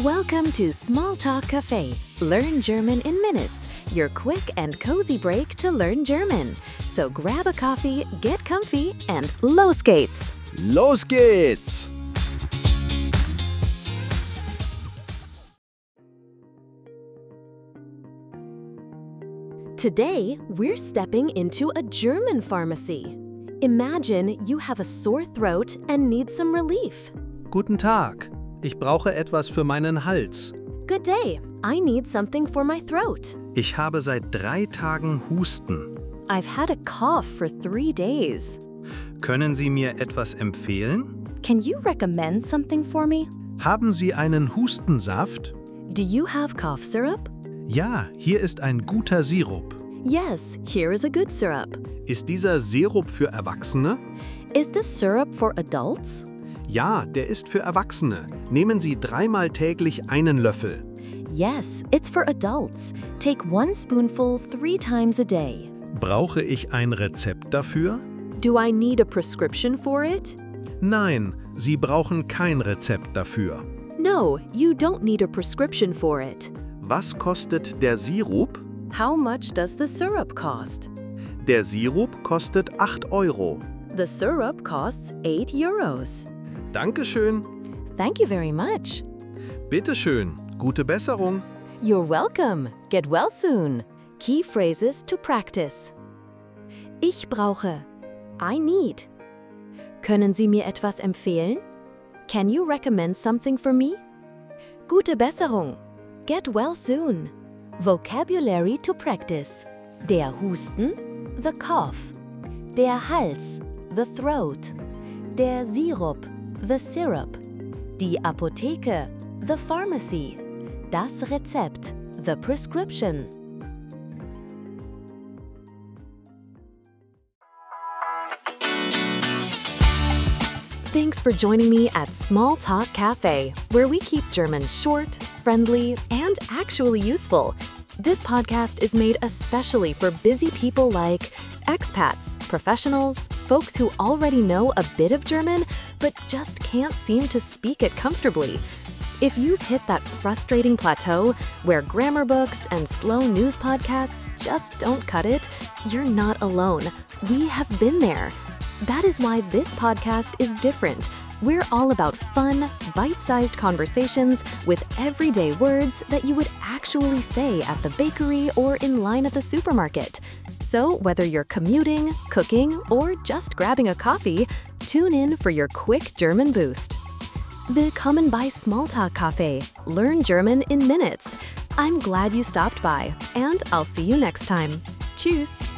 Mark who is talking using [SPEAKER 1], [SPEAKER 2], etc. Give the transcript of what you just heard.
[SPEAKER 1] Welcome to Small Talk Cafe. Learn German in minutes. Your quick and cozy break to learn German. So grab a coffee, get comfy, and los geht's!
[SPEAKER 2] Los geht's!
[SPEAKER 1] Today, we're stepping into a German pharmacy. Imagine you have a sore throat and need some relief.
[SPEAKER 2] Guten Tag, ich brauche etwas für meinen Hals.
[SPEAKER 1] Good day, I need something for my throat.
[SPEAKER 2] Ich habe seit 3 Tagen Husten.
[SPEAKER 1] I've had a cough for 3 days.
[SPEAKER 2] Können Sie mir etwas empfehlen?
[SPEAKER 1] Can you recommend something for me?
[SPEAKER 2] Haben Sie einen Hustensaft?
[SPEAKER 1] Do you have cough syrup?
[SPEAKER 2] Ja, hier ist ein guter Sirup.
[SPEAKER 1] Yes, here is a good syrup.
[SPEAKER 2] Ist dieser Sirup für Erwachsene?
[SPEAKER 1] Is this syrup for adults?
[SPEAKER 2] Ja, der ist für Erwachsene. Nehmen Sie 3-mal täglich einen Löffel.
[SPEAKER 1] Yes, it's for adults. Take 1 spoonful 3 times a day.
[SPEAKER 2] Brauche ich ein Rezept dafür?
[SPEAKER 1] Do I need a prescription for it?
[SPEAKER 2] Nein, Sie brauchen kein Rezept dafür.
[SPEAKER 1] No, you don't need a prescription for it.
[SPEAKER 2] Was kostet der Sirup?
[SPEAKER 1] How much does the syrup cost?
[SPEAKER 2] Der Sirup kostet 8 Euro.
[SPEAKER 1] The syrup costs 8 euros.
[SPEAKER 2] Dankeschön.
[SPEAKER 1] Thank you very much.
[SPEAKER 2] Bitteschön. Gute Besserung.
[SPEAKER 1] You're welcome. Get well soon. Key phrases to practice. Ich brauche. I need. Können Sie mir etwas empfehlen? Can you recommend something for me? Gute Besserung. Get well soon. Vocabulary to practice. Der Husten, the cough. Der Hals, the throat. Der Sirup, the syrup. Die Apotheke, the pharmacy. Das Rezept, the prescription. Thanks for joining me at Small Talk Cafe, where we keep German short, friendly, and actually useful. This podcast is made especially for busy people like expats, professionals, folks who already know a bit of German but just can't seem to speak it comfortably. If you've hit that frustrating plateau where grammar books and slow news podcasts just don't cut it, you're not alone. We have been there. That is why this podcast is different. We're all about fun, bite-sized conversations with everyday words that you would actually say at the bakery or in line at the supermarket. So whether you're commuting, cooking, or just grabbing a coffee, tune in for your quick German boost. Willkommen bei Smalltalk Cafe. Learn German in minutes. I'm glad you stopped by, and I'll see you next time. Tschüss!